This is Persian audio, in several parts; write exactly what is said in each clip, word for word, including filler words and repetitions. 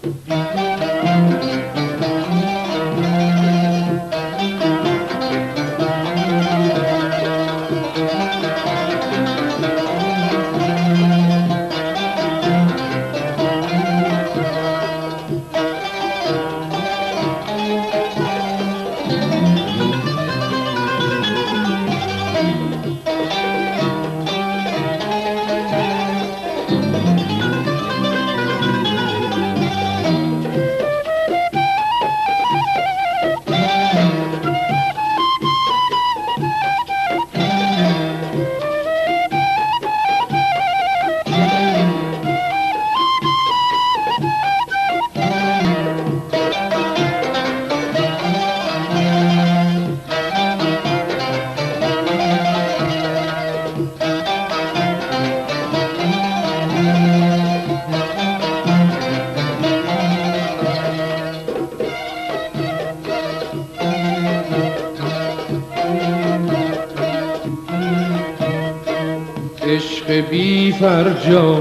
عشق بی فرجام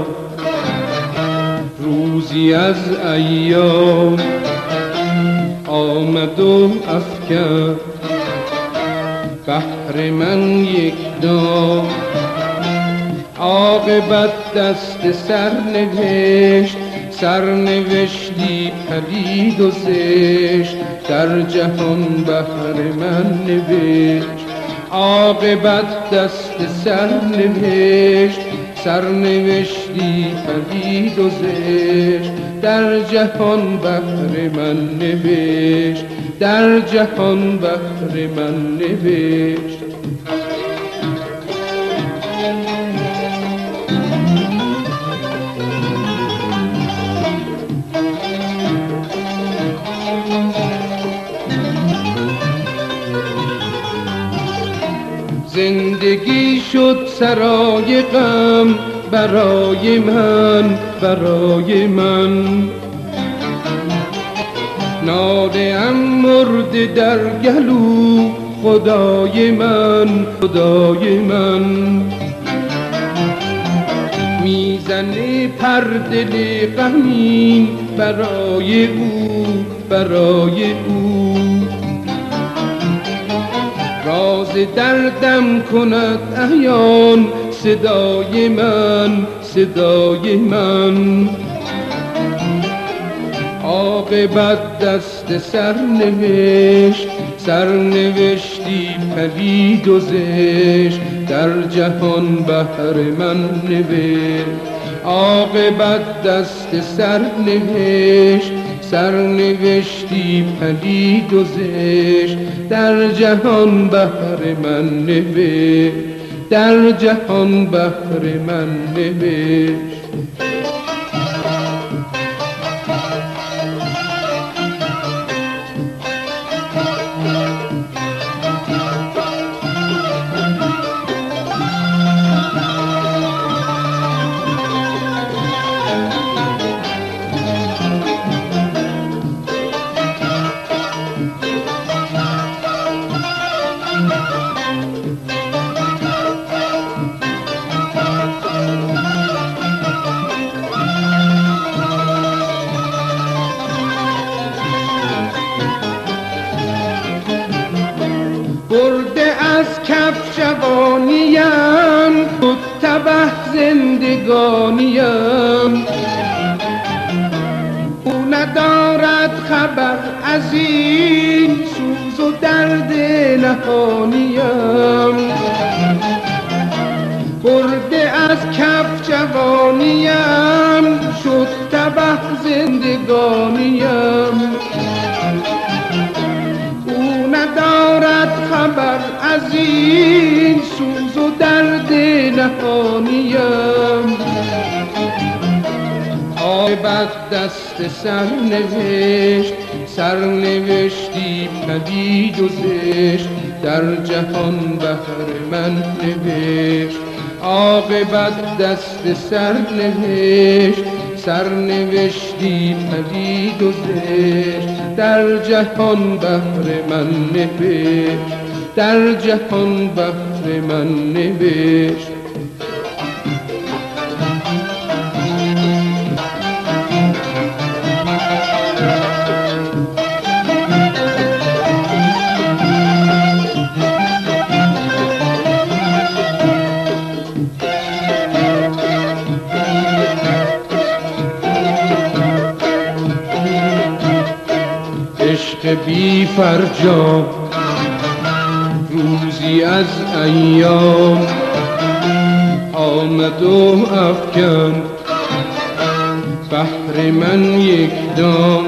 روزی از ایام آمد و افکند بهر من یک دام، عاقبت دست سرنوشت سرنوشتی پلید و زشت در جهان بهر من نوشت. عاقبت دست سرنوشت سرنوشتی پلید و زشت در جهان بهر من نوشت در جهان بهر من نوشت. زندگی شد سرای غم برای من برای من، ناله ام مرده در گلو خدای من خدای من. میزنه پر دل غمین برای او برای او، راز دردم کند عیان صدای من صدای من. عاقبت دست سرنوشت سرنوشتی پلید و زشت در جهان بهر من نوشت. عاقبت دست سرنوشت سرنوشتی پلید و زشت در جهان بهر من نوشت در جهان بهر من نوشت. برده از کف جوانیم خود تبه زندگانیم، او ندارد خبر از این سوز و درد نهانیم. برده از کف جوانیم شد تبه زندگانیم، ندارد خبر از این سوز و درد نهانیم. عاقبت دست سرنوشت سرنوشتی پلید و زشت در جهان بهر من نوشت. عاقبت دست سرنوشت سرنوشتی پلید و زشت در جهان بهر من نوشت در جهان بهر من نوشت. عشق بی فرجام روزی از ایام آمد و افکند بهر من یک دام.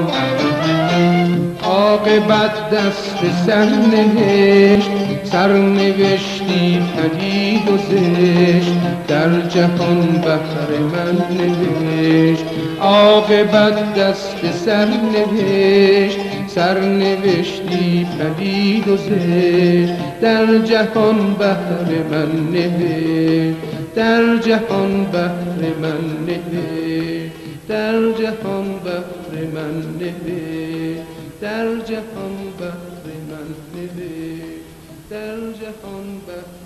عاقبت دست سرنوشت سرنوشتی پلید و زشت در جهان بهر من نوشت. عاقبت دست سرنوشت سرنوشتی پلید و زشت در جهان بهر من نوشت. در جهان بهر من نوشت. در جهان بهر من نوشت. در جهان بهر من نوشت. در جهان بهر